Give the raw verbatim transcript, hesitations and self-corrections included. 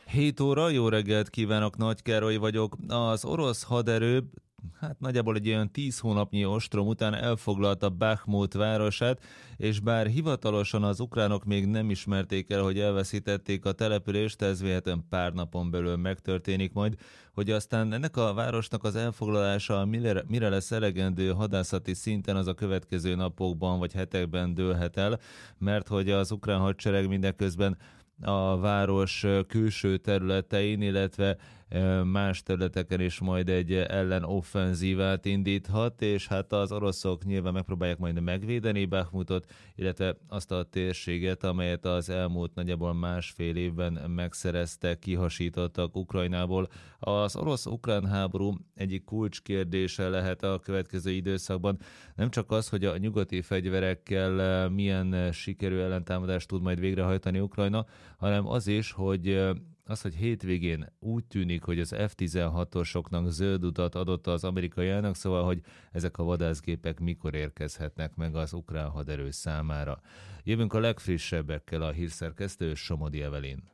hét óra, jó reggelt kívánok, Nagy Károly vagyok. Az orosz haderő, hát nagyjából egy olyan tíz hónapnyi ostrom után elfoglalta Bakhmut városát, és bár hivatalosan az ukránok még nem ismerték el, hogy elveszítették a települést, ez véletlenül pár napon belül megtörténik majd, hogy aztán ennek a városnak az elfoglalása mire, mire lesz elegendő hadászati szinten, az a következő napokban vagy hetekben dőlhet el, mert hogy az ukrán hadsereg mindeközben a város külső területein, illetve más területeken is majd egy ellenoffenzívát indíthat, és hát az oroszok nyilván megpróbálják majd megvédeni Bakhmutot, illetve azt a térséget, amelyet az elmúlt nagyjából másfél évben megszereztek, kihasítottak Ukrajnából. Az orosz-ukrán háború egyik kulcskérdése lehet a következő időszakban nem csak az, hogy a nyugati fegyverekkel milyen sikerű ellentámadást tud majd végrehajtani Ukrajna, hanem az is, hogy az, hogy hétvégén úgy tűnik, hogy az ef tizenhatosoknak zöld utat adott az amerikai elnök, szóval, hogy ezek a vadászgépek mikor érkezhetnek meg az ukrán haderő számára. Jövünk a legfrissebbekkel, a hírszerkesztő Somodi Evelyn.